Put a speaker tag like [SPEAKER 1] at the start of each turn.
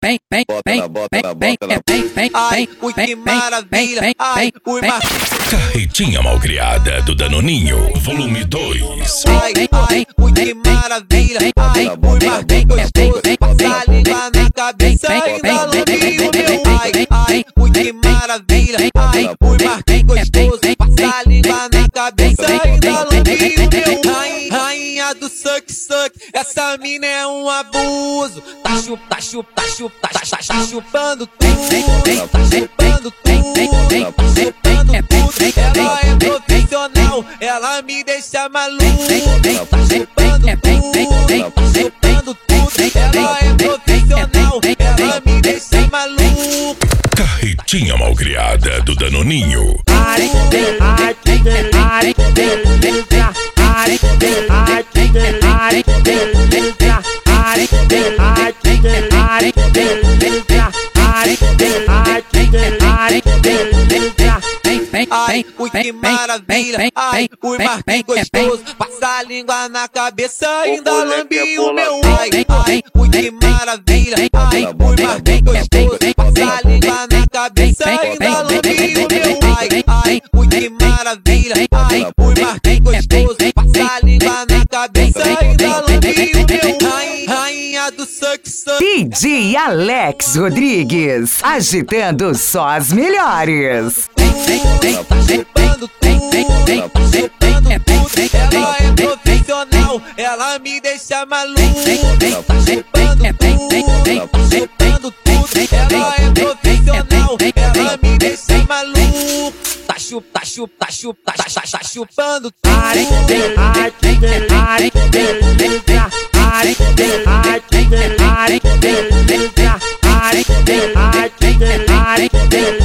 [SPEAKER 1] Ai, ui, que maravilha. Ai, ui,
[SPEAKER 2] Carretinha Malcriada do Danoninho, volume 2.
[SPEAKER 1] ai, ui, que maravilha. Ai, ui, mas bem gostoso. Passa a língua na cabeça e dá lambe o meu. Ai, ui, que maravilha. Ai, ui, mas bem gostoso. Passa a língua na cabeça e dá lambe o meu. Rainha do suck, essa mina é um abuso. Tá chupando tudo. Tá chupando tudo. Ela é profissional, ela me deixa maluco. Tá chupando tudo. Ela é profissional, ela me deixa maluco.
[SPEAKER 2] Carretinha Malcriada do Danoninho.
[SPEAKER 1] Ai, ui, que maravilha. Ai, ui, mas bem gostoso. Passa a língua na cabeça e ainda lambe o meu. Ai, ui, que maravilha. Ai, ui, mas bem gostoso. Passa a língua na cabeça e ainda lambe o meu. Ai, ui, que maravilha. Ai, ui, mas bem gostoso. Passa a língua na cabeça e ainda lambe o meu. Rainha do suck.
[SPEAKER 3] DJ Alex Rodrigues, agitando só as melhores.
[SPEAKER 1] Tá chupando tudo. Tá chupando tudo. Ela é profissional, ela me deixa maluco. Tá chupando tudo. Tá chupando tudo. Ela é profissional, ela me deixa maluco. Tá chupando tudo.
[SPEAKER 3] Ai,